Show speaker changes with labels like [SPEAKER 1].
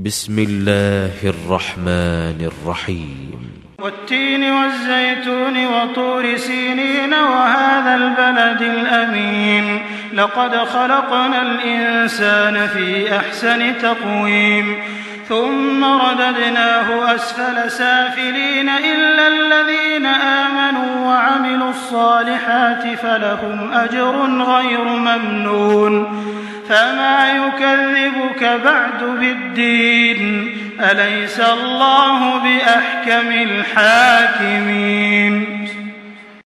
[SPEAKER 1] بسم الله الرحمن الرحيم
[SPEAKER 2] والتين والزيتون وطور سينين وهذا البلد الأمين لقد خلقنا الإنسان في أحسن تقويم ثم رددناه أسفل سافلين إلا الذين آمنوا وعملوا الصالحات فلهم أجر غير ممنون فما يكذبك بعد بالدين أليس الله بأحكم الحاكمين